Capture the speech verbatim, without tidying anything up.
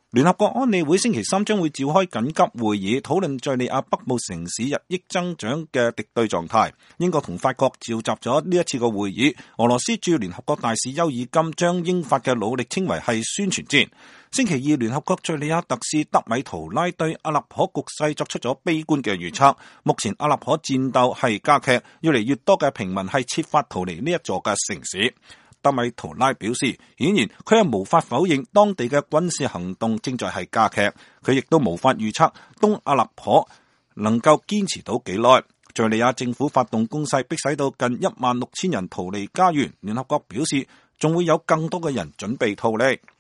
聯合國安理會星期三將會召開緊急會議，討論敘利亞北部城市日益增長嘅敵對狀態。英國同法國召集咗呢一次嘅會議。俄羅斯駐聯合國大使邱爾金將英法嘅努力稱為係宣傳戰。星期二，聯合國敘利亞特使德米圖拉對阿勒頗局勢作出咗悲觀嘅預測。目前阿勒頗戰鬥係加劇，越嚟越多嘅平民係設法逃離呢一座嘅城市。德米圖拉表示，顯然佢係無法否認當地嘅軍事行動正在係加劇，佢亦都無法預測東阿勒頗能夠堅持到幾耐。敘利亞政府發動攻勢，迫使到近一萬六千人逃離家園。聯合國表示，仲會有更多嘅人準備逃離。